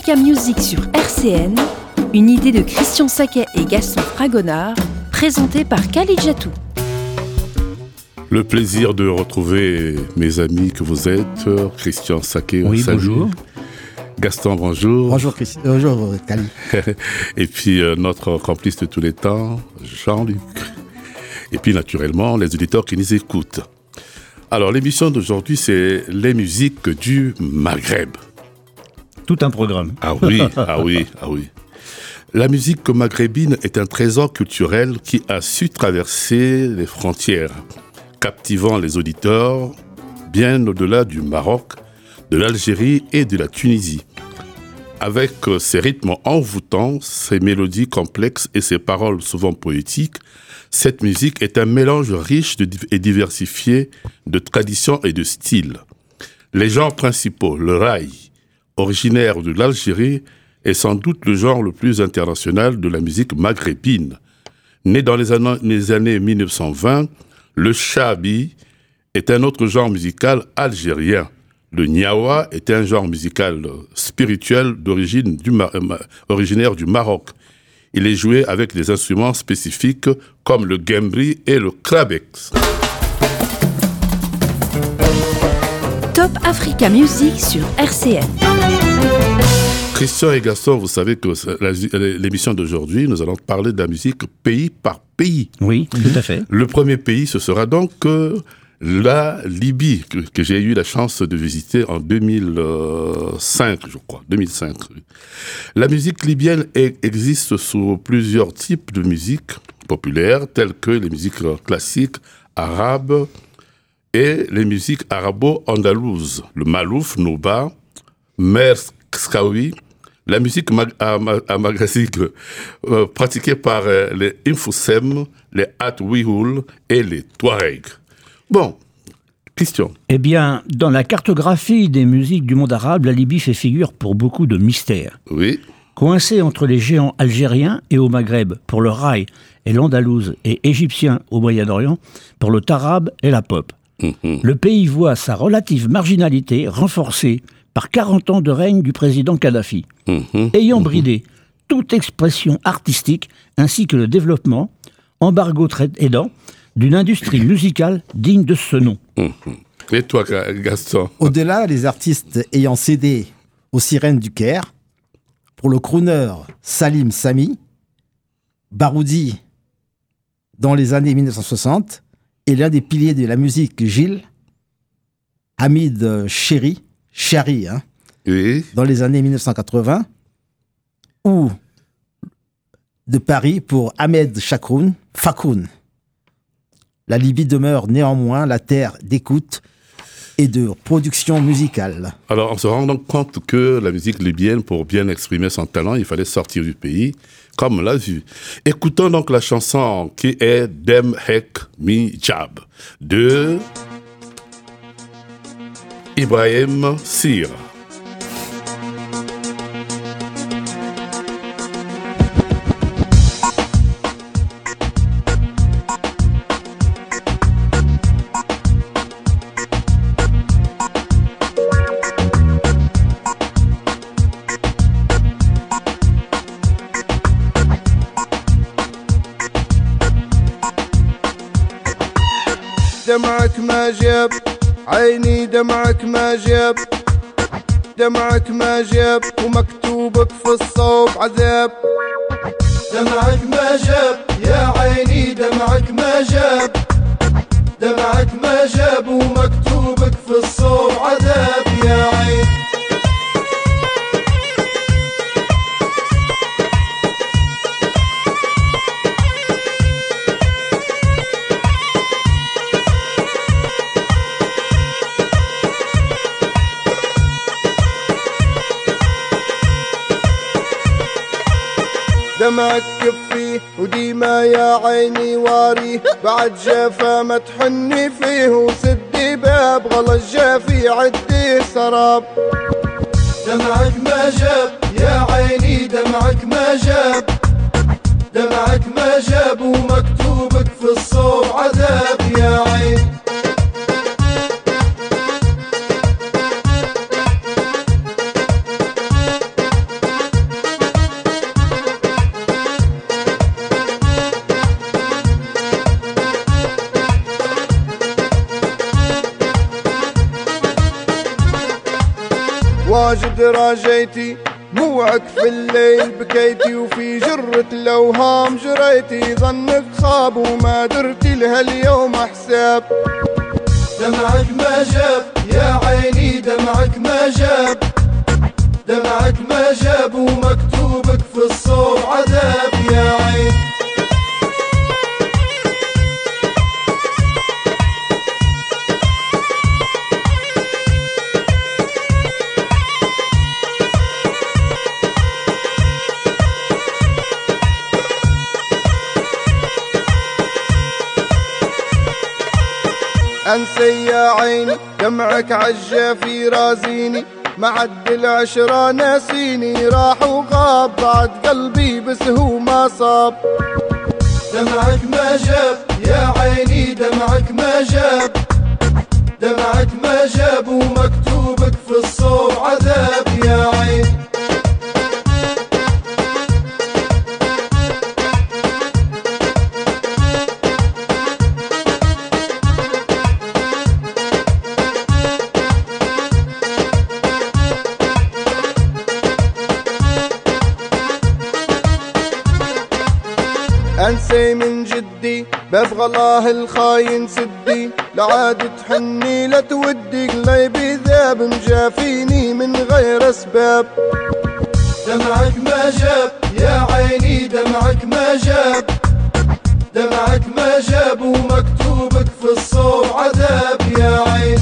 Africa Music sur RCN, une idée de Christian Saquet et Gaston Fragonard, présentée par Khalid Jatou. Le plaisir de retrouver mes amis que vous êtes, Christian Saquet. Oui, salut. Bonjour. Gaston, bonjour. Bonjour Christian, bonjour Khalid. Et puis notre complice de tous les temps, Jean-Luc. Et puis naturellement, les auditeurs qui nous écoutent. Alors l'émission d'aujourd'hui, c'est les musiques du Maghreb. Tout un programme. Ah oui. La musique maghrébine est un trésor culturel qui a su traverser les frontières, captivant les auditeurs bien au-delà du Maroc, de l'Algérie et de la Tunisie. Avec ses rythmes envoûtants, ses mélodies complexes et ses paroles souvent poétiques, cette musique est un mélange riche et diversifié de traditions et de styles. Les genres principaux, le raï, originaire de l'Algérie, est sans doute le genre le plus international de la musique maghrébine. Né dans les années 1920, le shabi est un autre genre musical algérien. Le niawa est un genre musical spirituel originaire du Maroc. Il est joué avec des instruments spécifiques comme le gembri et le krabex. Top Africa Music sur RCN. Christian et Gaston, vous savez que l'émission d'aujourd'hui, nous allons parler de la musique pays par pays. Oui, tout à fait. Le premier pays, ce sera donc la Libye, que j'ai eu la chance de visiter en 2005, je crois. 2005. La musique libyenne existe sous plusieurs types de musique populaires, telles que les musiques classiques, arabes et les musiques arabo-andalouses, le malouf, nouba, merskawi, la musique amazigue pratiquée par les Infoussem, les Atouihoul et les Touaregs. Bon, Christian. Eh bien, dans la cartographie des musiques du monde arabe, la Libye fait figure pour beaucoup de mystères. Oui. Coincée entre les géants algériens et au Maghreb pour le raï et l'andalouse et égyptien au Moyen-Orient pour le tarab et la pop. Le pays voit sa relative marginalité renforcée par 40 ans de règne du président Kadhafi, ayant bridé toute expression artistique ainsi que le développement, embargo aidant, d'une industrie musicale digne de ce nom. Et toi, Gaston? Au-delà des artistes ayant cédé aux sirènes du Caire, pour le crooner Salim Sami, Baroudi, dans les années 1960, et l'un des piliers de la musique Gilles, Hamid Chari, oui. Dans les années 1980, ou de Paris pour Ahmed Fakoun. La Libye demeure néanmoins la terre d'écoute et de production musicale. Alors, on se rend donc compte que la musique libyenne, pour bien exprimer son talent, il fallait sortir du pays, comme on l'a vu. Écoutons donc la chanson qui est Dem Hek Mi Jab de Ibrahim Sir. دمعك ما جاب عيني دمعك ما جاب دمعك ما جاب ومكتوبك في الصوب عذاب دمعك ما جاب يا عيني دمعك ما جاب دمعك ما جاب ومكتوبك في الصوب عذاب يا عين دمعك كفي وديما يا عيني واري بعد جافا ما تحني فيه وسدي باب غلط جافي عدي سراب دمعك ما جاب يا عيني دمعك ما جاب دمعك ما جاب ومكتوبك في الصوب عذاب يا عين واجد راجيتي موعك في الليل بكيتي وفي جرة الأوهام جريتي ظنك خاب وما درتي لها اليوم حساب دمعك ما جاب يا عيني دمعك ما جاب دمعك ما جاب ومكتوبك في الصوب عذاب يا عين أنسي يا عيني دمعك عالجافي رازيني معد العشرة ناسيني راح وغاب بعد قلبي بس هو ما صاب دمعك ما جاب يا عيني دمعك ما جاب دمعك ما جاب ومكتوبك في الصوب عذاب يا عين أنسي من جدي باب غلاه الخاين سدي لعاد تحني لا تودي قلبي ذاب مجافيني من غير أسباب دمعك ما جاب يا عيني دمعك ما جاب دمعك ما جاب ومكتوبك في الصوب عذاب يا عين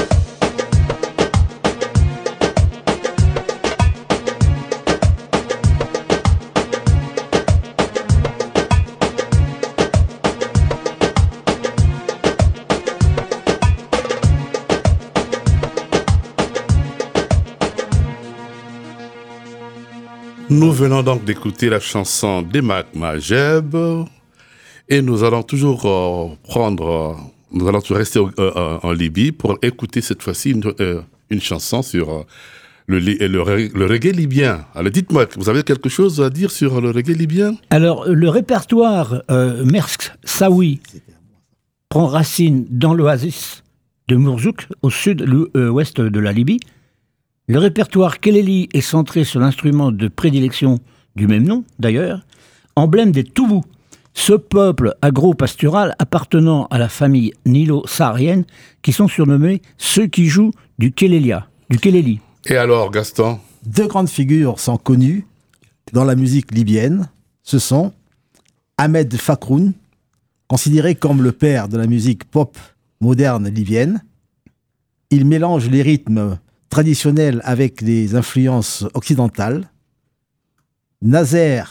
Nous venons donc d'écouter la chanson d'Emak Majeb et nous allons toujours nous allons rester en Libye pour écouter cette fois-ci une chanson sur le reggae libyen. Alors dites-moi, vous avez quelque chose à dire sur le reggae libyen? Alors le répertoire Mersk Saoui prend racine dans l'oasis de Mourzouk, au sud-ouest de la Libye. Le répertoire Keleli est centré sur l'instrument de prédilection du même nom, d'ailleurs, emblème des Toubous, ce peuple agro-pastoral appartenant à la famille nilo-saharienne qui sont surnommés ceux qui jouent du Keleli. Et alors, Gaston? Deux grandes figures sont connues dans la musique libyenne. Ce sont Ahmed Fakroun, considéré comme le père de la musique pop moderne libyenne. Il mélange les rythmes traditionnels avec des influences occidentales. Nasser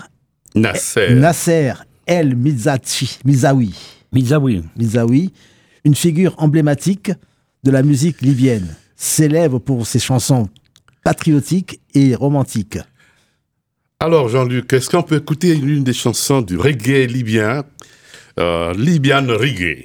El Mizaoui, une figure emblématique de la musique libyenne, s'élève pour ses chansons patriotiques et romantiques. Alors Jean-Luc, est-ce qu'on peut écouter une des chansons du reggae libyen, Libyan Reggae?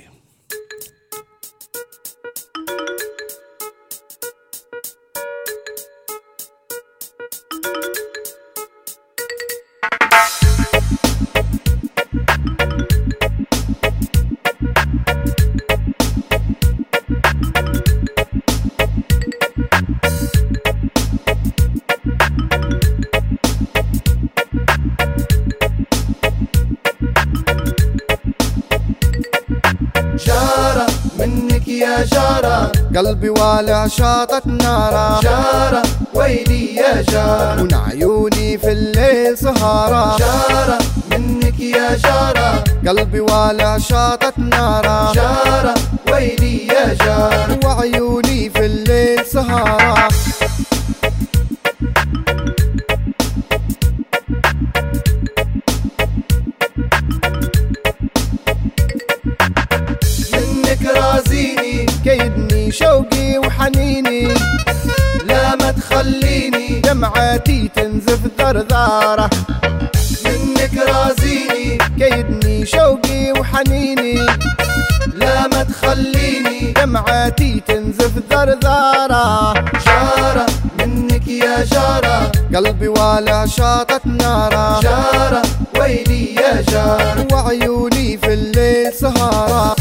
قلبي والع شاطت نارا جارة ويلي يا جارة ونعيوني في الليل سهارة جارة منك يا جارة قلبي والع شاطت نارا جارة ويلي يا جارة وعيوني في الليل سهارة منك رازيني كيدني شوقي وحنيني لا ما تخليني دمعاتي تنزف ذرذارة منك رازيني كيدني شوقي وحنيني لا ما تخليني دمعاتي تنزف ذرذارة جارة منك يا جارة قلبي والع شاطت نارا جارة ويلي يا جارة وعيوني في الليل سهارة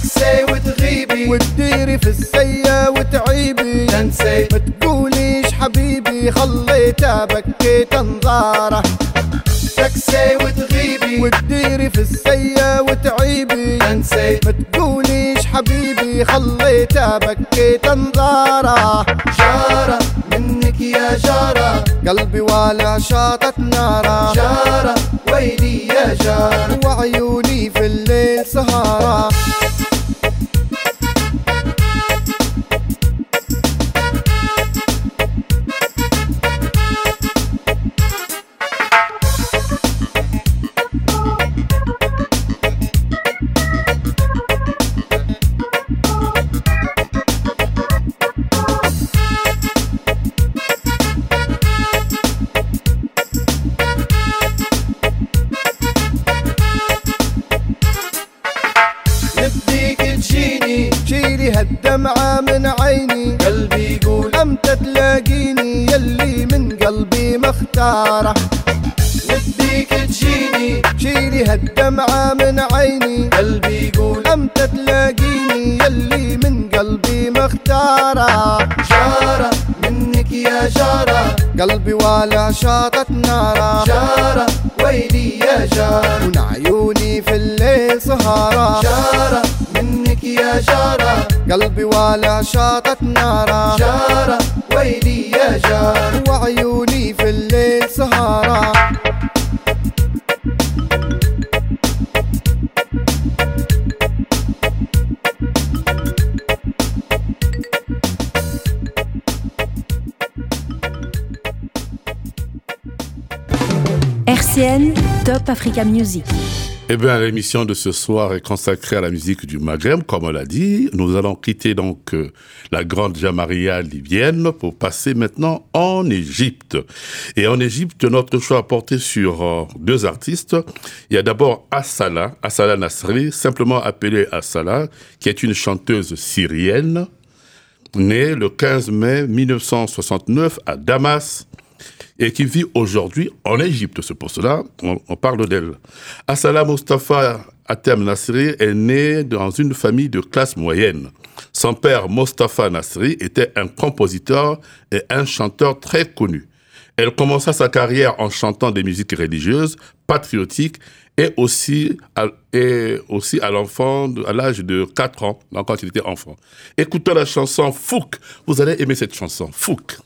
تكسي وتغيبي وتديري في السيا وتعيبي تنسي ما تقوليش حبيبي خليتها بكيت انظاره تكسي وتغيبي وتديري في السيا وتعيبي تنسي ما تقوليش حبيبي خليتها بكيت انظاره جارة منك يا جارة قلبي والع شاطت ناره جارة ويلي يا جارة وعيوني في الليل سهاره شيلي هالدمعة من عيني قلبي يقول أمتى تلاقيني يلي من قلبي مختاره بديك تجيني شيلي هالدمعة من عيني قلبي يقول أمتى تلاقيني يلي من قلبي مختاره جارة منك يا جارة قلبي والع شاطت ناره جارة ويلي يا جارة وعيوني في الليل سهاره جارة منك يا جارة قلبي والع شاطت ناره جارة ويلي يا جارة وعيوني في الليل سهاره RCN Top Africa Music. Eh bien, l'émission de ce soir est consacrée à la musique du Maghreb, comme on l'a dit. Nous allons quitter donc la grande Jamaria libyenne pour passer maintenant en Égypte. Et en Égypte, notre choix a porté sur deux artistes. Il y a d'abord Assala Nasri, simplement appelée Assala, qui est une chanteuse syrienne, née le 15 mai 1969 à Damas, et qui vit aujourd'hui en Égypte. C'est pour cela on parle d'elle. Assala Mustafa Atem Nasri est né dans une famille de classe moyenne. Son père, Mustafa Nasri, était un compositeur et un chanteur très connu. Elle commença sa carrière en chantant des musiques religieuses, patriotiques, et aussi à l'âge de 4 ans, quand il était enfant. Écoutons la chanson Fouk. Vous allez aimer cette chanson, Fouk.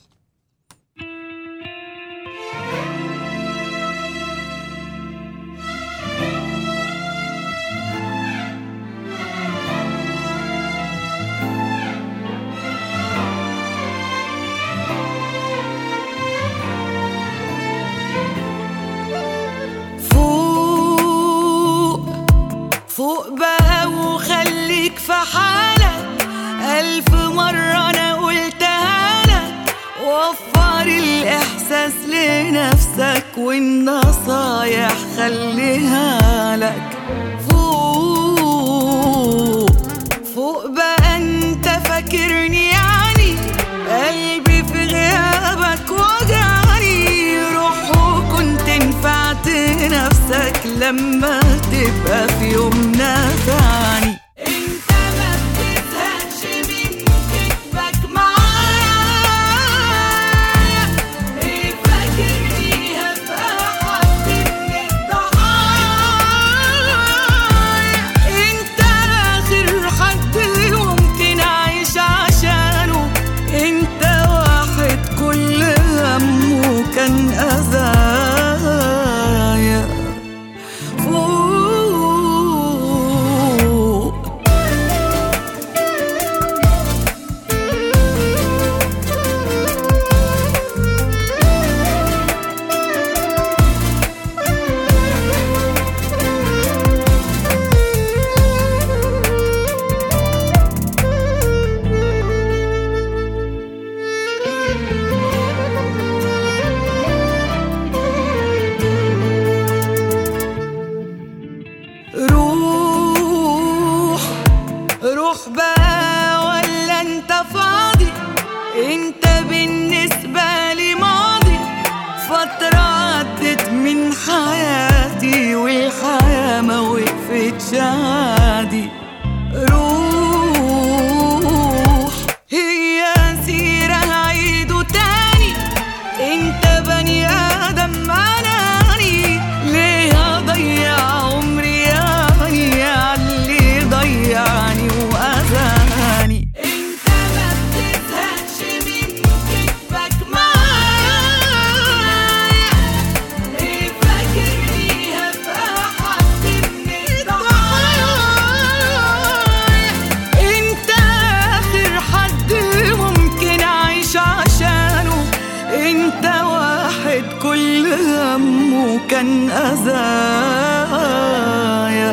فوق بقى وخليك في حالك، 1000 مرة أنا قلتها لك. وفر الإحساس لنفسك والنصايح خليها لك. فوق بقى أنت فاكرني يعني قلبي في غيابك وجعني. روح وكنت نفعت نفسك لما تبقى في يوم نافعني. انت ما بتزهقش من كتبك معايا. ايه فاكرني هبقى حد من الضحايا. انت اخر حد ممكن اعيش عشانه. انت واحد كل همه كان اذايا. روح بقى ولا انت فاضي. انت بالنسبة لي ماضي. فترة عدت من حياتي والحياة ما وقفتش عادي. روح كان أذايا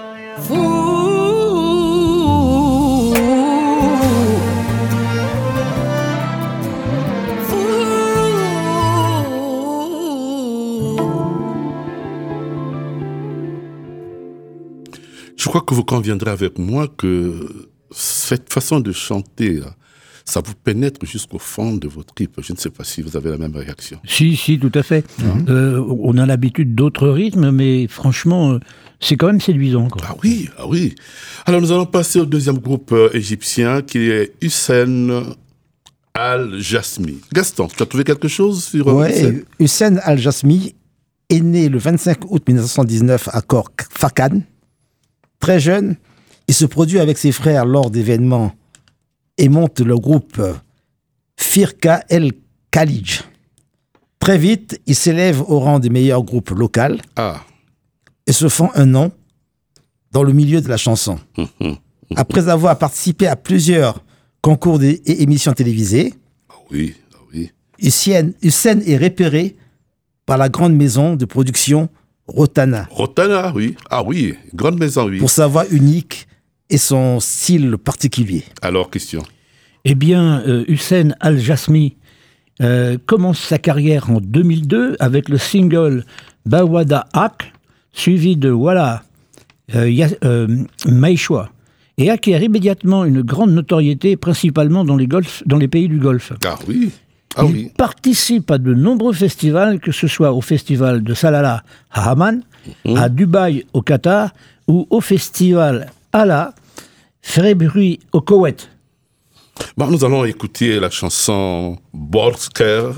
Je crois que vous conviendrez avec moi que cette façon de chanter, ça vous pénètre jusqu'au fond de vos tripes. Je ne sais pas si vous avez la même réaction. Si, tout à fait. On a l'habitude d'autres rythmes, mais franchement, c'est quand même séduisant, quoi. Ah oui. Alors nous allons passer au deuxième groupe égyptien qui est Hussein Al-Jasmi. Gaston, tu as trouvé quelque chose sur Oui, Hussein Al-Jasmi est né le 25 août 1919 à Khor Fakkan. Très jeune, il se produit avec ses frères lors d'événements et monte le groupe Firqa El Khalij. Très vite, il s'élève au rang des meilleurs groupes locaux et se font un nom dans le milieu de la chanson. Après avoir participé à plusieurs concours et émissions télévisées, Hussein est repéré par la grande maison de production Rotana. Rotana, oui. Ah oui, grande maison, oui. Pour sa voix unique et son style particulier. Alors, question. Eh bien, Hussein Al-Jasmi commence sa carrière en 2002 avec le single Bawada Haq, suivi de Wala Maïchoua, et acquiert immédiatement une grande notoriété, principalement dans les pays du Golfe. Il participe à de nombreux festivals, que ce soit au festival de Salalah à Amman, à Dubaï au Qatar, ou au festival Ala Ferrebruit au Koweït. Nous allons écouter la chanson Boshtre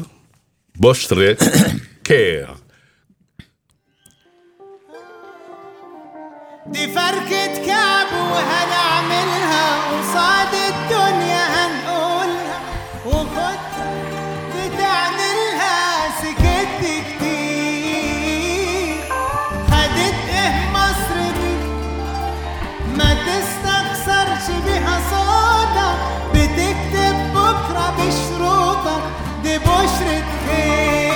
Ker. دي فركة كعب وهنعملها قصاد الدنيا هنقولها وخد بتعملها سكت كتير خدت مصر دي ما تستخسرش بيها صوتك بتكتب بكرة بشروطك دي بشرة خير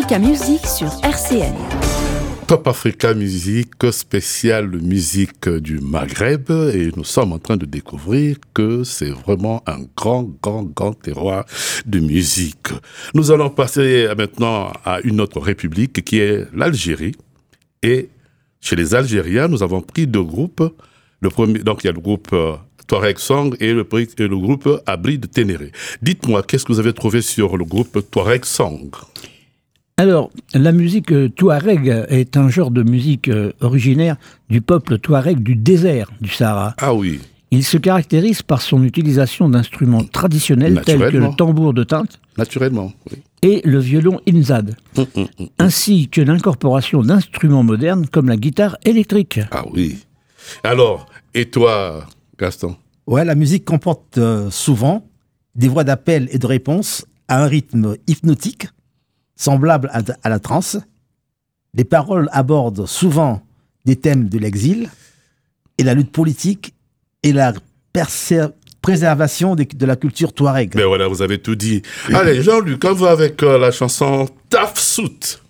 Africa Music sur RCN. Top Africa Music, spéciale musique du Maghreb, et nous sommes en train de découvrir que c'est vraiment un grand terroir de musique. Nous allons passer maintenant à une autre république qui est l'Algérie. Et chez les Algériens, nous avons pris deux groupes. Le premier, donc il y a le groupe Touareg Song et le groupe Abri de Ténéré. Dites-moi, qu'est-ce que vous avez trouvé sur le groupe Touareg Song ? Alors, la musique touareg est un genre de musique originaire du peuple touareg du désert du Sahara. Ah oui. Il se caractérise par son utilisation d'instruments traditionnels tels que le tambour de teinte naturellement, oui. Et le violon inzad, ainsi que l'incorporation d'instruments modernes comme la guitare électrique. Ah oui. Alors, et toi, Gaston ? Ouais, la musique comporte souvent des voix d'appel et de réponse à un rythme hypnotique, semblable à la trance. Les paroles abordent souvent des thèmes de l'exil et la lutte politique et la préservation de la culture touareg. Ben voilà, vous avez tout dit. Allez, Jean-Luc, on va avec la chanson Tafsout.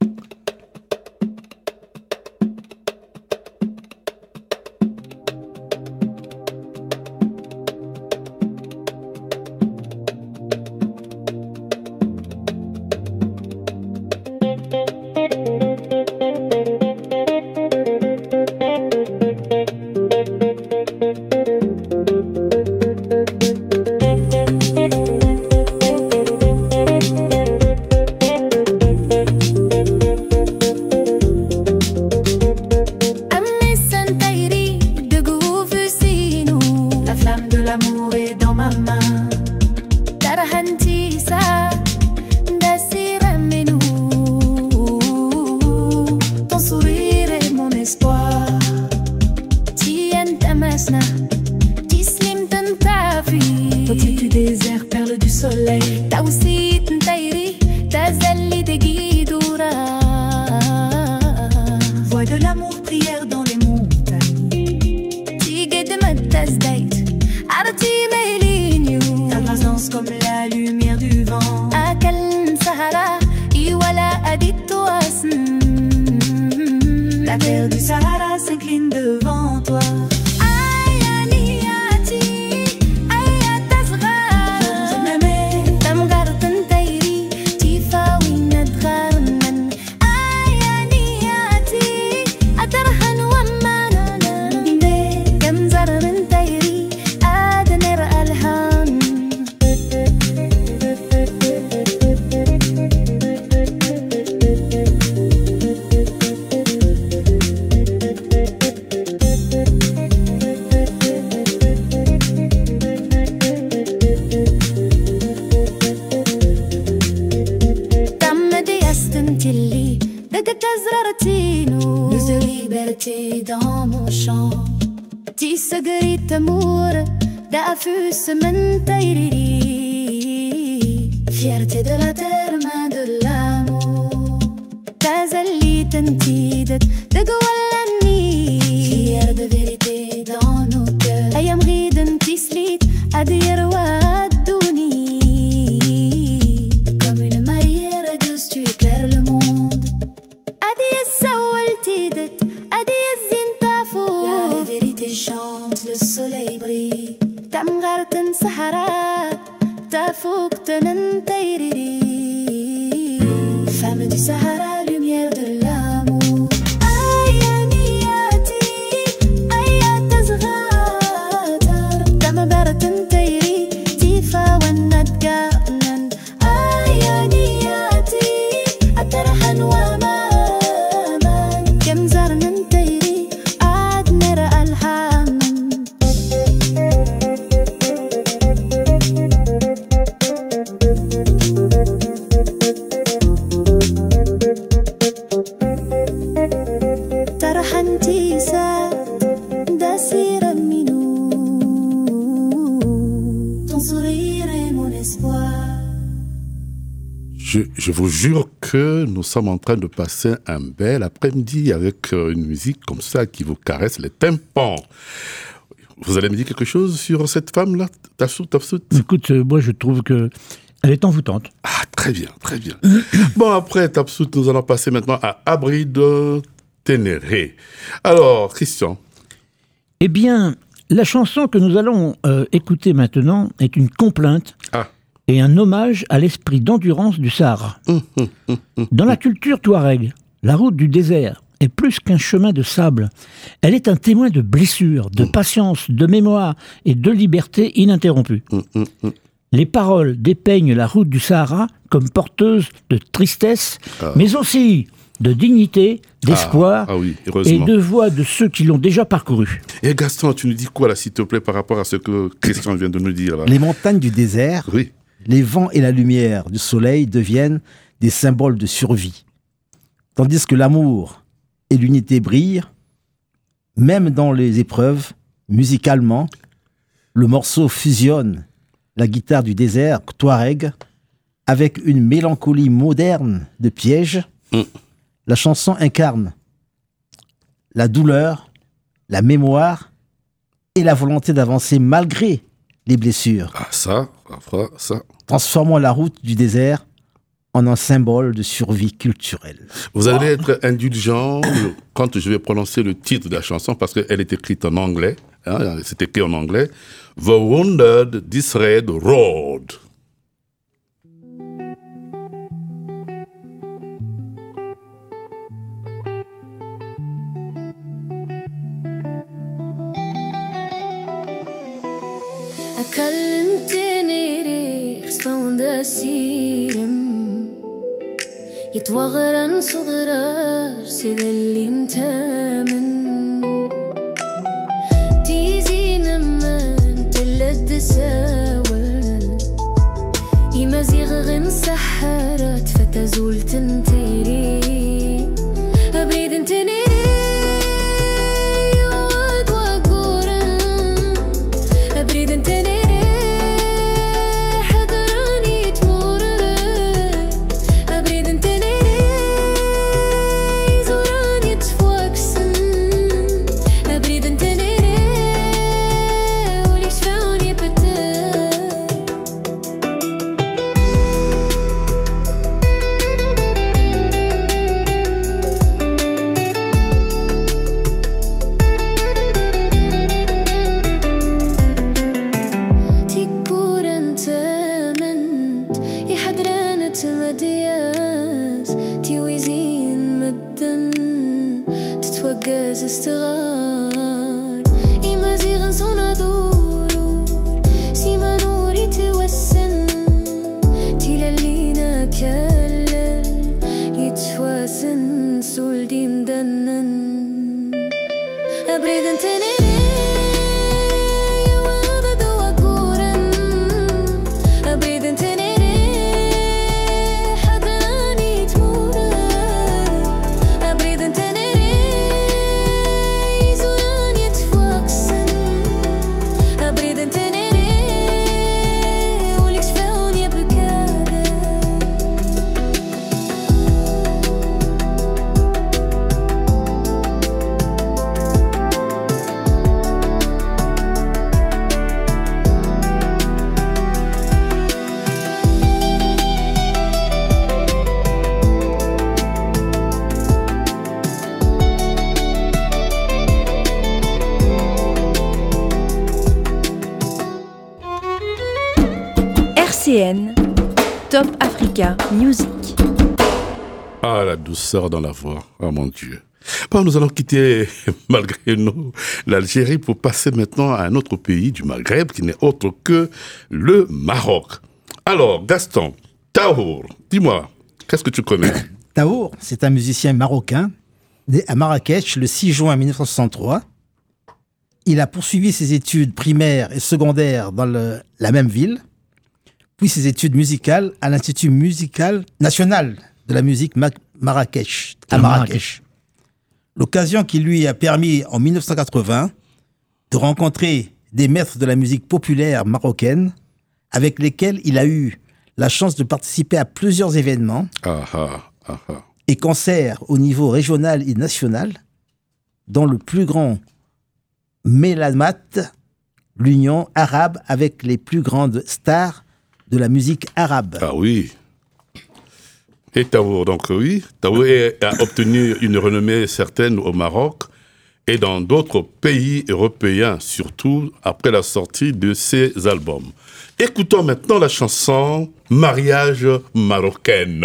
Fierté de la terre, main de l'amour. Tazali tantidet de Goualani. Fier de vérité dans nos cœurs. Ayam riden tislit adir wadouni. Comme une marière douce, tu éclaires le monde. Adir sawaltidet, adir zintafou. La vérité chante, le soleil brille. Tamgarten Sahara. Femme du Sahara, lumière de l'amour. Ayaniati, ayatazghatar. Tamabaratan tayri, tifa wanadganan. Ayaniati, atarhan wa maman. Kam zarnan tayri, adnara alhaman. Je vous jure que nous sommes en train de passer un bel après-midi avec une musique comme ça qui vous caresse les tympans. Vous allez me dire quelque chose sur cette femme-là, Tafsout? Écoute, moi je trouve que Elle est envoûtante. Ah, très bien, très bien. Bon, après Tapsout, nous allons passer maintenant à Abri de Ténéré. Alors, Christian. Eh bien, la chanson que nous allons écouter maintenant est une complainte et un hommage à l'esprit d'endurance du Sahara. Dans la culture touareg, la route du désert est plus qu'un chemin de sable. Elle est un témoin de blessures, de patience, de mémoire et de liberté ininterrompue. Les paroles dépeignent la route du Sahara comme porteuse de tristesse, mais aussi de dignité, d'espoir et de voix de ceux qui l'ont déjà parcouru. Et Gaston, tu nous dis quoi là, s'il te plaît, par rapport à ce que Christian vient de nous dire là? Les montagnes du désert, les vents et la lumière du soleil deviennent des symboles de survie. Tandis que l'amour et l'unité brillent, même dans les épreuves, musicalement, le morceau fusionne la guitare du désert touareg avec une mélancolie moderne de piège. La chanson incarne la douleur, la mémoire et la volonté d'avancer malgré les blessures. Ça. Transformant la route du désert en un symbole de survie culturelle. Vous allez être indulgent quand je vais prononcer le titre de la chanson parce qu'elle est écrite en anglais. C'est écrit en anglais. The Wounded This Red Road. كلمتني ريخ صوند سيرم يتوغرن صغرر سيد اللي متامن تيزي نمن تلد ساول يمزيغ غن سحرت فتزول تنتري أبريد انتني يود وقورن أبريد انتني RCN, Top Africa Music. Ah, la douceur dans la voix. Oh mon Dieu. Bon, nous allons quitter, malgré nous, l'Algérie pour passer maintenant à un autre pays du Maghreb qui n'est autre que le Maroc. Alors, Gaston, Tahour, dis-moi, qu'est-ce que tu connais? Tahour, c'est un musicien marocain, né à Marrakech le 6 juin 1963. Il a poursuivi ses études primaires et secondaires dans la même ville, puis ses études musicales à l'Institut musical national de la musique Marrakech, à Marrakech. L'occasion qui lui a permis, en 1980, de rencontrer des maîtres de la musique populaire marocaine avec lesquels il a eu la chance de participer à plusieurs événements et concerts au niveau régional et national, dont le plus grand Mélamat, l'union arabe avec les plus grandes stars de la musique arabe. Ah oui. Et Taour, donc oui, Taour a obtenu une renommée certaine au Maroc et dans d'autres pays européens, surtout après la sortie de ses albums. Écoutons maintenant la chanson Mariage marocaine.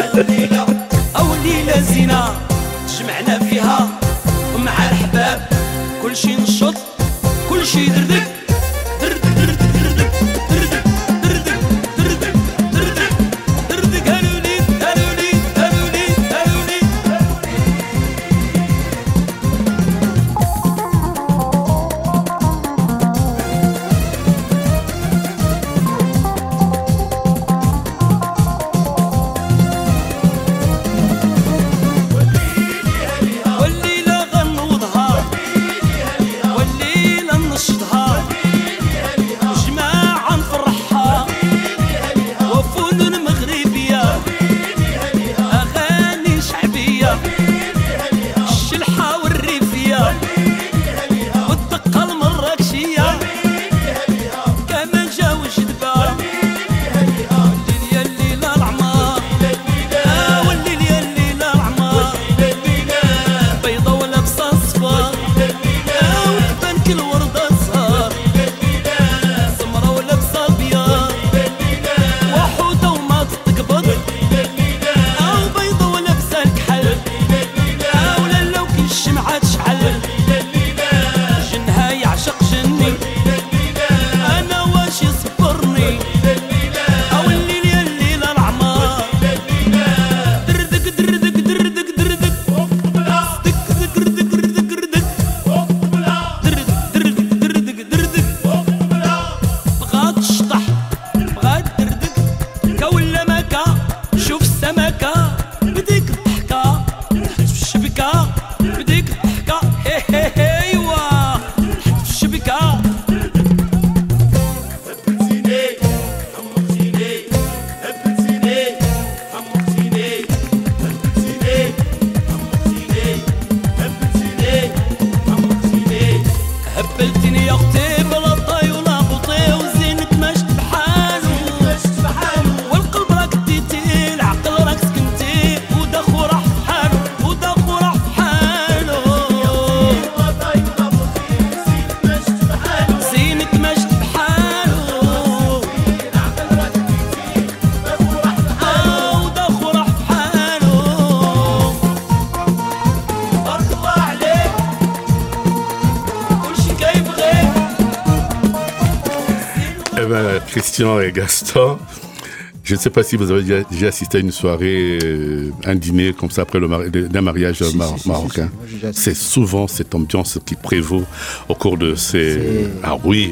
Christian et Gaston, je ne sais pas si vous avez déjà assisté à une soirée, un dîner comme ça après d'un mariage marocain. C'est souvent cette ambiance qui prévaut au cours de ces... Ah oui.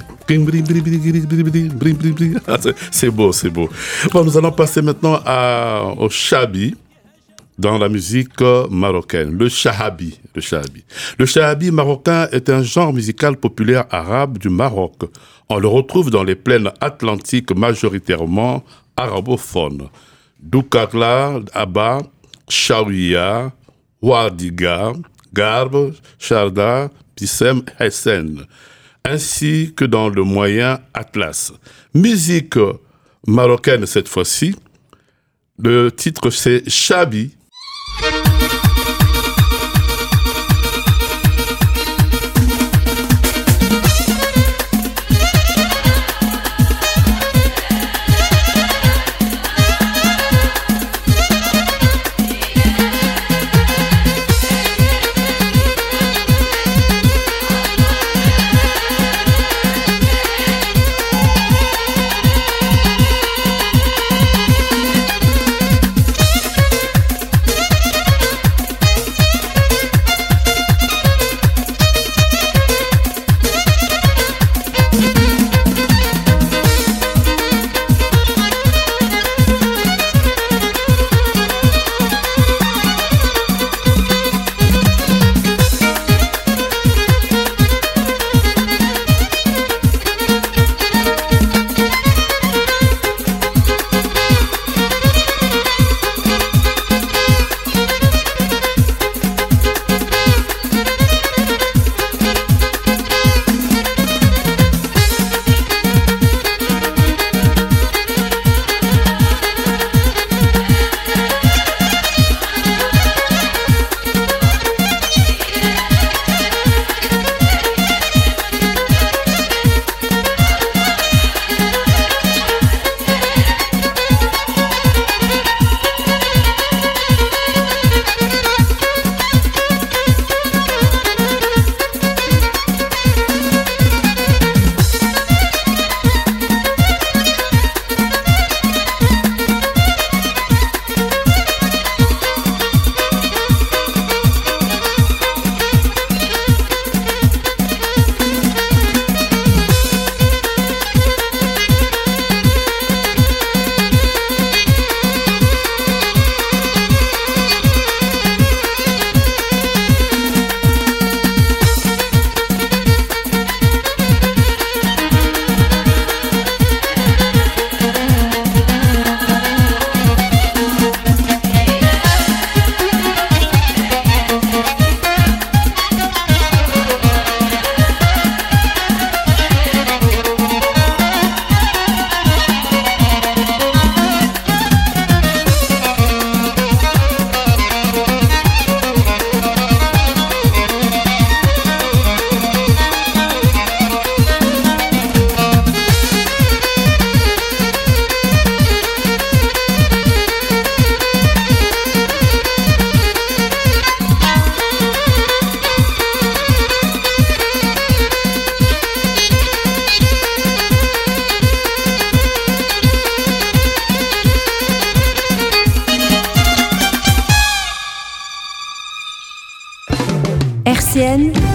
C'est beau. Bon, nous allons passer maintenant au Chahabi dans la musique marocaine, le Chahabi. Le Chahabi marocain est un genre musical populaire arabe du Maroc. On le retrouve dans les plaines atlantiques majoritairement arabophones. Doukarla, Abba, Chaouia, Ouardiga, Garb, Charda, Pissem, Hessen, ainsi que dans le moyen Atlas. Musique marocaine cette fois-ci. Le titre c'est Chahabi.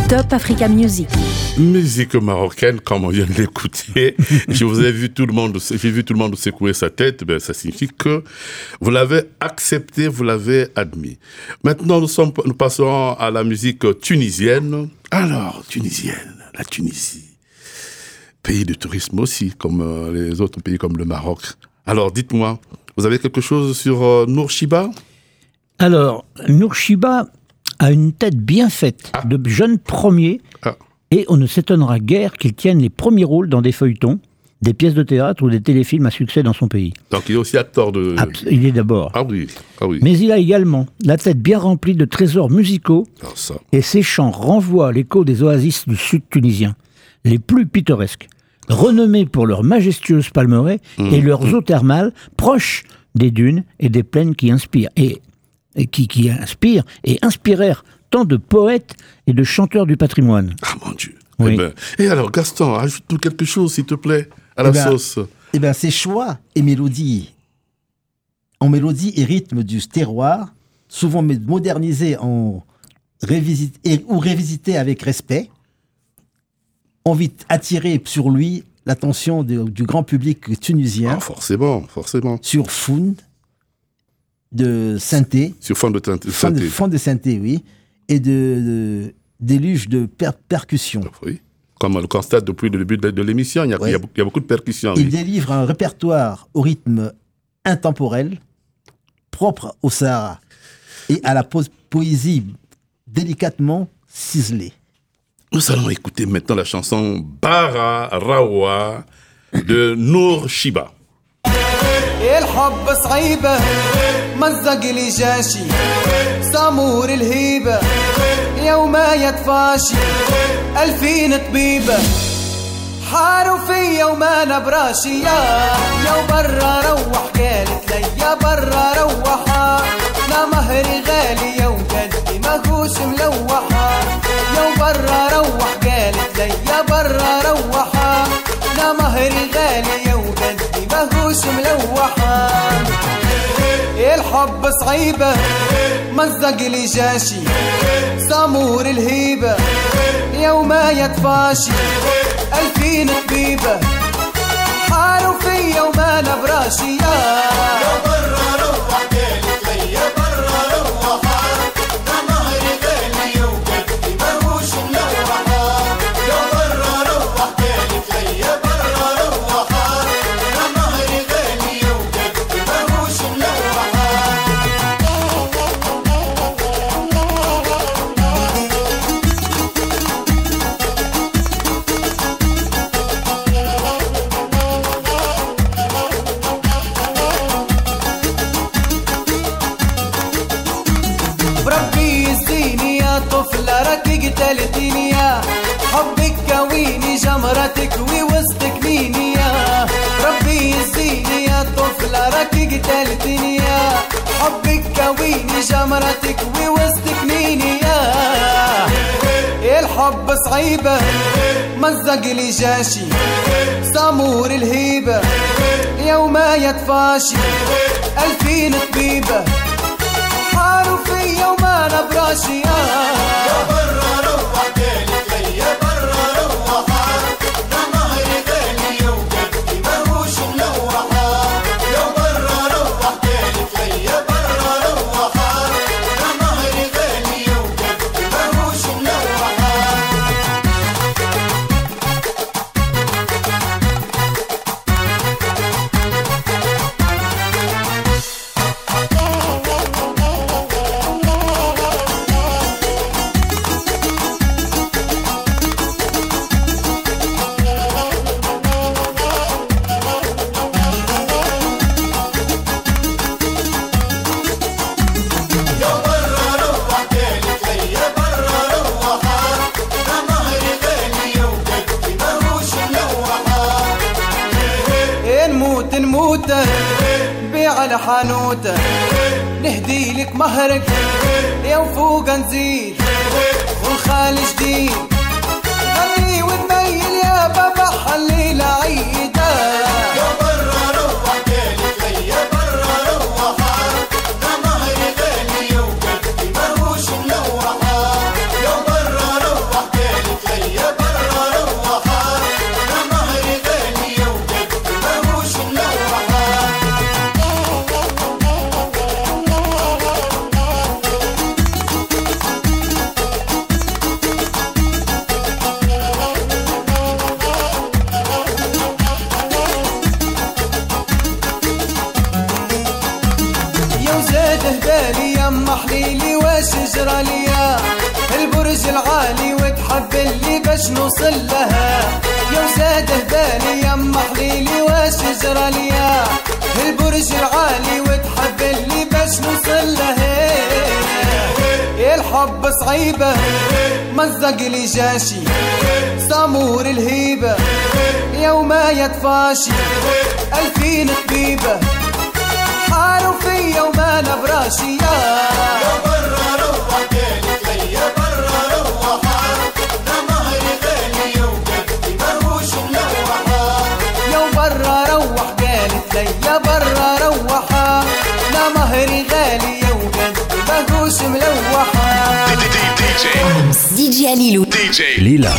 Top Africa Music. Musique marocaine, comme on vient de l'écouter. J'ai vu tout le monde secouer sa tête. Ben, ça signifie que vous l'avez accepté, vous l'avez admis. Maintenant, nous passons à la musique tunisienne. Alors, la Tunisie. Pays de tourisme aussi, comme les autres pays comme le Maroc. Alors, dites-moi, vous avez quelque chose sur Nourchiba ? Alors, Nourchiba a une tête bien faite, de jeune premier, et on ne s'étonnera guère qu'il tienne les premiers rôles dans des feuilletons, des pièces de théâtre ou des téléfilms à succès dans son pays. Donc il est aussi acteur de... Il est d'abord. Ah oui. Mais il a également la tête bien remplie de trésors musicaux, et ses chants renvoient l'écho des oasis du sud tunisien, les plus pittoresques, renommés pour leurs majestueuses palmeraies et leurs eaux thermales proches des dunes et des plaines qui inspirent. Qui inspirent et inspirèrent tant de poètes et de chanteurs du patrimoine. Ah mon Dieu. Oui. Et alors Gaston, ajoute-nous quelque chose s'il te plaît à la sauce. Eh bien, ces choix et mélodies, en mélodie et rythme du terroir, souvent modernisés ou révisités avec respect, ont vite attiré sur lui l'attention du grand public tunisien. Ah, forcément. Sur Foun de synthé. Sur fond de synthé. Fond de synthé, oui. Et déluge de percussions. Oui. Comme on le constate depuis le début de l'émission, il y a beaucoup de percussions. Il délivre un répertoire au rythme intemporel, propre au Sahara, et à la poésie délicatement ciselée. Nous allons écouter maintenant la chanson Bara Rawa de Nourchiba. الحب صعيبة مزق لي جاشي سامور الهيبة يوم يتفاشي 2000 طبيبة حاروا فيا وما نبراشي يا برا روح قالت لي يا برا روحا لا مهري غالي يا وجدي ماهوش ملوحا يا برا روح قالت لي يا برا روحا لا مهري غالي يا وجدي ماهوش ملوحا الحب صعيبة مزق لي جاشي سامور الهيبة يوم يتفاشي 2000 طبيبة حاروا فيا وما نبراشي يا برا روح قالت لي يا برا روحا لا مهري غالي يا وجدي ماهوش ملوحا يا برا روح قالت لي يا برا روحا لا مهري غالي يا وجدي ماهوش ملوحا بربي يزيني يا طفلة راكي قتلتيني يا حبك كويني جمرتك ووسطك ميني يا ربي يزيني يا طفلة راكي قتلتيني يا حبك كويني جمرتك ووسطك ميني يا الحب صعيبة مزق لي جاشي سامور الهيبة يوم يتفاشي 2000 طبيبة حاروا فيا وما نبراشي يا برا روح قالت لي يا برا روحا لا مهري غالي يا وجدي ماهوش ملوحا يا برا روح قالت لي يا برا روحا لا مهري غالي يا وجدي ماهوش ملوحا نموته بيع على حانوته نهدي لك مهرك يا وفوق نزيد والخال جديد خلي وتميل يا بابا حلي العيدة يا برا روح قالت لي يا برا روحا لا مهري غالي يا وجدي ماهوش ملوحا يا برا روح بالي يما حليلي واش جرى ليا البرج العالي وتحب اللي باش نوصل لها يا وزاده بالي يما حليلي واش جرى ليا البرج العالي وتحب اللي باش نوصل لها الحب صعيبة مزق لي جاشي سامور الهيبة يوما يطفاشي 2000 طبيبة حاروا فيا وما نبراشي يا برا روح قالت لي يا برا روحا لا مهري غالي وقلبي ماهوش ملوحة يا برا روح قالت لي يا برا روحا لا مهري غالي وقلبي ماهوش ملوحة DJ Alilou. DJ Lila.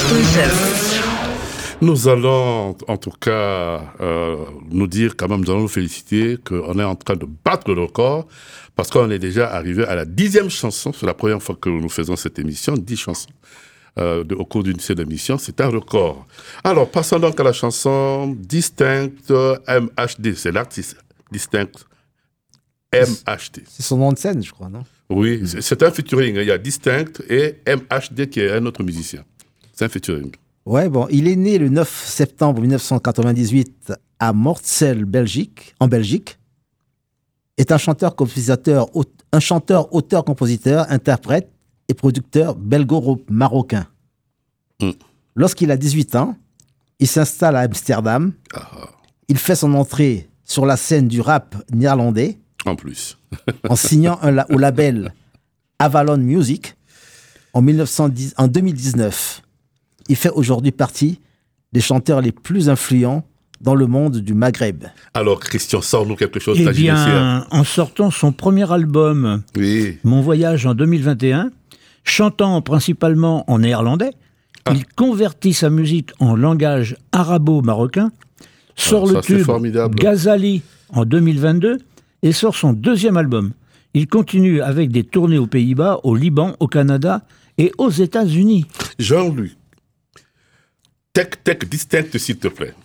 Nous allons, en tout cas, nous dire quand même, nous allons nous féliciter qu'on est en train de battre le record parce qu'on est déjà arrivé à la 10e chanson. C'est la première fois que nous faisons cette émission, 10 chansons au cours d'une série d'émissions. C'est un record. Alors, passons donc à la chanson Distinct MHD. C'est l'artiste Distinct MHD. C'est son nom de scène, je crois, non? Oui, c'est un featuring. Il y a Distinct et MHD qui est un autre musicien. C'est un featuring. Ouais, bon, il est né le 9 septembre 1998 à Mortsel, en Belgique. Est un chanteur, auteur-compositeur, interprète et producteur belgo-marocain. Lorsqu'il a 18 ans, il s'installe à Amsterdam. Il fait son entrée sur la scène du rap néerlandais. En plus. En signant au label Avalon Music en 2019. Il fait aujourd'hui partie des chanteurs les plus influents dans le monde du Maghreb. Alors, Christian, sors-nous quelque chose. Eh bien, en sortant son premier album, oui. Mon Voyage en 2021, chantant principalement en néerlandais, il convertit sa musique en langage arabo-marocain, sort le tube Ghazali en 2022 et sort son deuxième album. Il continue avec des tournées aux Pays-Bas, au Liban, au Canada et aux États-Unis. Jean-Luc, Tech Distinct, s'il te plaît.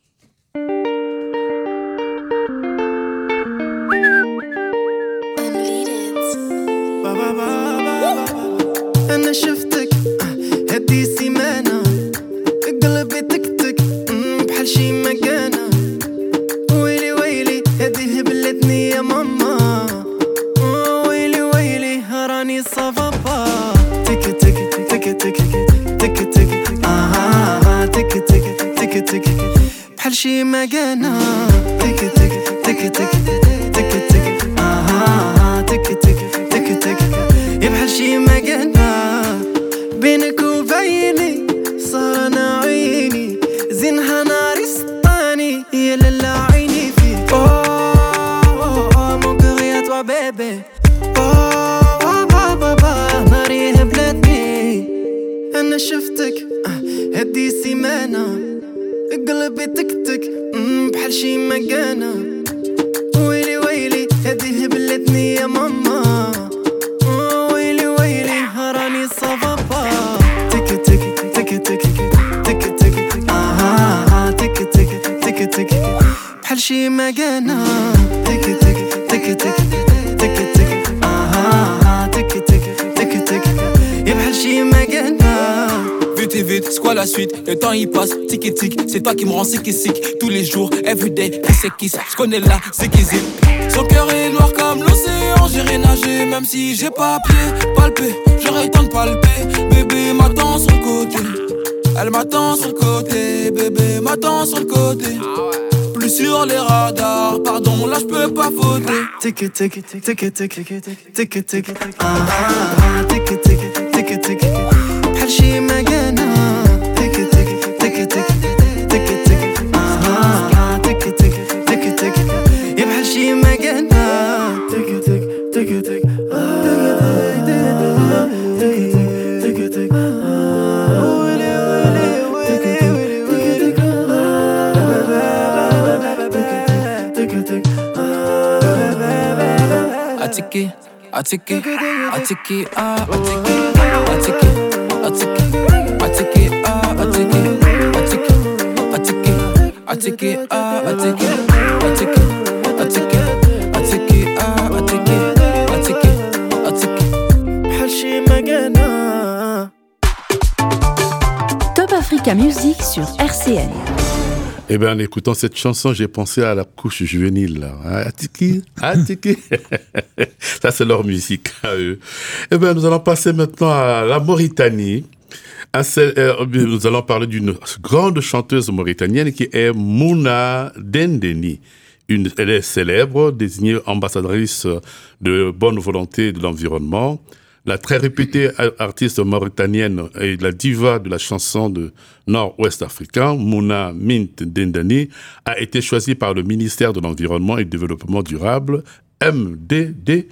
أنا شفتك هدي سيمانة قلبي تكتك بحال شي مكانة ويلي ويلي هدي هبلتني يا ماما ويلي ويلي راني صافا تك تك تك تك تك تك تك تك تك تك بحال شي مكانة تك تك تك تك تك تك تك تك تك بحال شي مكانة بينك وبيني صار انا عيني زينها ناري سطاني يا لالا عيني فيك مون كور يا توا بيبي بابا ناري هبلتني انا شفتك هدي سيمانة قلبي تكتك بحال شي مكانة ويلي ويلي هدي هبلتني يا ماما ويلي ويلي راني صافا تك تك تك تك تك تك تك تك تك تك بحال شي مكانة تك تك تك تك تك تك تك تك تك يا بحال شي مكانة. Vite et vite, c'est quoi la suite? Le temps il passe, tic et tic. C'est toi qui me rend sick et sick. Tous les jours, everyday, qui c'est qui? Je connais là, c'est qui c'est. Son cœur est noir comme l'océan. J'irai nager même si j'ai pas pied. Palper, j'aurais temps de palper. Bébé m'attend sur le côté. Elle m'attend sur le côté. Bébé m'attend sur le côté. Plus sur les radars, pardon, là je peux pas voter. Tic tic tic tic tic tic tic tic tic tic tic بحال شي مكانة تك تك تك تك تك تك تك تك تك تك يا بحال شي مكانة تك تك تك تك تك تك ويلي ويلي تك تك Atiki, atiki, atiki, atiki, atiki, atiki, atiki, atiki, atiki, atiki, atiki, atiki, atiki, atiki, atiki, atiki, atiki, Africa Music sur RCN. Eh bien, en écoutant cette chanson, j'ai pensé à la couche juvénile, là. Atiki. Ça, c'est leur musique à eux. Eh bien, nous allons passer maintenant à la Mauritanie. Nous allons parler d'une grande chanteuse mauritanienne qui est Mouna Dendeni. Elle est célèbre, désignée ambassadrice de bonne volonté de l'environnement. La très réputée artiste mauritanienne et la diva de la chanson de nord-ouest africain, Mouna Mint Dendeni, a été choisie par le ministère de l'Environnement et du Développement durable, MEDD,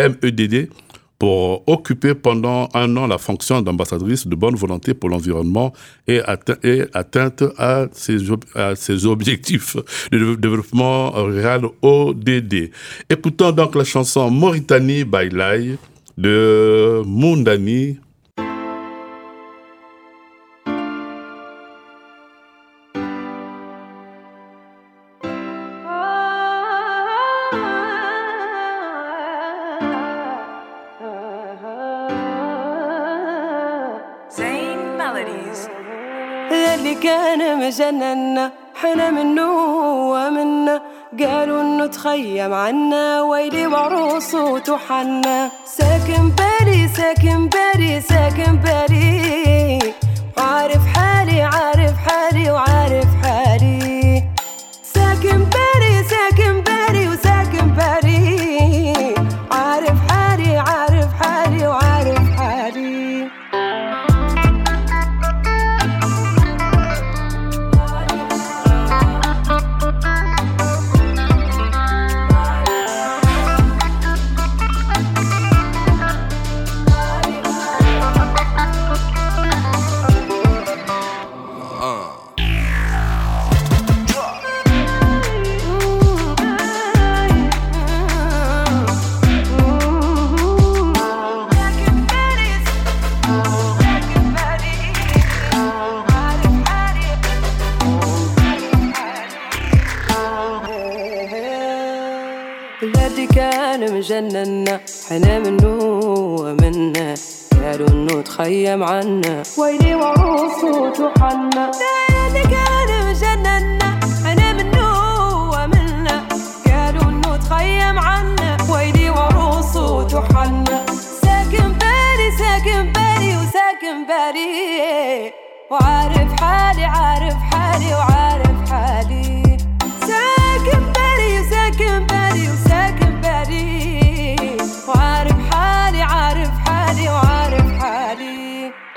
pour occuper pendant 1 an la fonction d'ambassadrice de bonne volonté pour l'environnement et atteinte à ses objectifs de développement rural ODD. Écoutons donc la chanson Mauritanie by Lai de Moundani. اللي كان مجننا حنا منه ومنا قالوا انه تخيم عنا ويلي وعروسه تحنا ساكن بالي ساكن بالي ساكن بالي عارف حالي عارف حالي وعارف حالي ساكن بالي ساكن بالي وساكن بالي عارف حالي عارف حالي وعارف حالي مجننا حنا منه ومنا قالوا انه تخيم عنا ويلي وعروسه تحنا اللي كان مجننا حنا منه ومنا قالوا انه تخيم عنا ويلي وعروسه تحنا ساكن بالي ساكن بالي وساكن بالي وعارف حالي عارف حالي وعارف حالي ساكن بالي ساكن بالي وساكن وعارف حالي عارف حالي وعارف حالي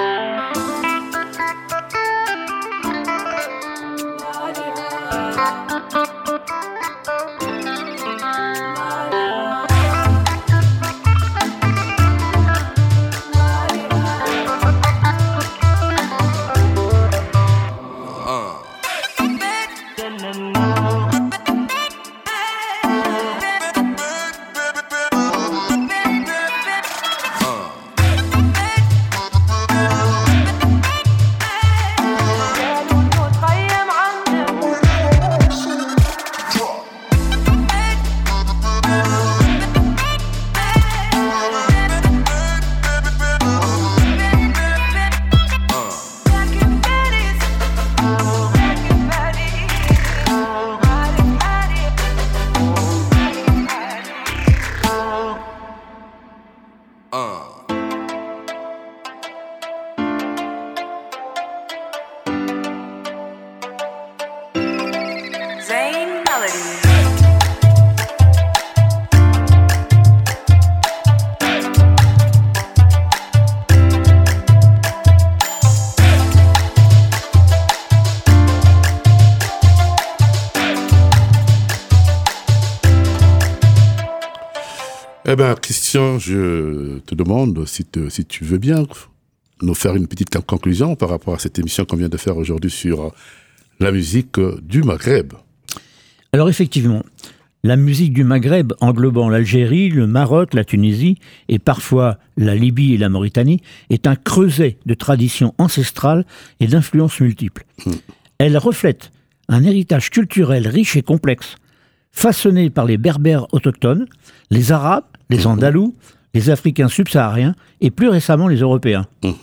Eh bien, Christian, je te demande si tu veux bien nous faire une petite conclusion par rapport à cette émission qu'on vient de faire aujourd'hui sur la musique du Maghreb. Alors effectivement, la musique du Maghreb, englobant l'Algérie, le Maroc, la Tunisie et parfois la Libye et la Mauritanie, est un creuset de traditions ancestrales et d'influences multiples. Elle reflète un héritage culturel riche et complexe, façonné par les Berbères autochtones, les Arabes, les Andalous, les Africains subsahariens et plus récemment les Européens.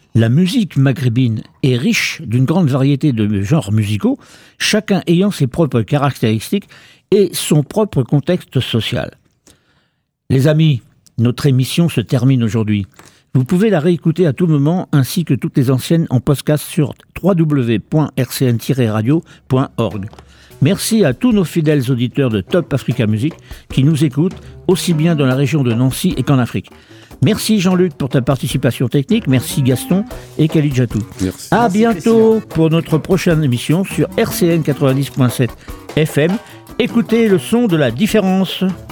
La musique maghrébine est riche d'une grande variété de genres musicaux, chacun ayant ses propres caractéristiques et son propre contexte social. Les amis, notre émission se termine aujourd'hui. Vous pouvez la réécouter à tout moment, ainsi que toutes les anciennes en podcast sur www.rcn-radio.org. Merci à tous nos fidèles auditeurs de Top Africa Music qui nous écoutent aussi bien dans la région de Nancy et qu'en Afrique. Merci Jean-Luc pour ta participation technique, merci Gaston et Khalid Jatou. Merci. À bientôt pour notre prochaine émission sur RCN 90.7 FM. Écoutez le son de la différence.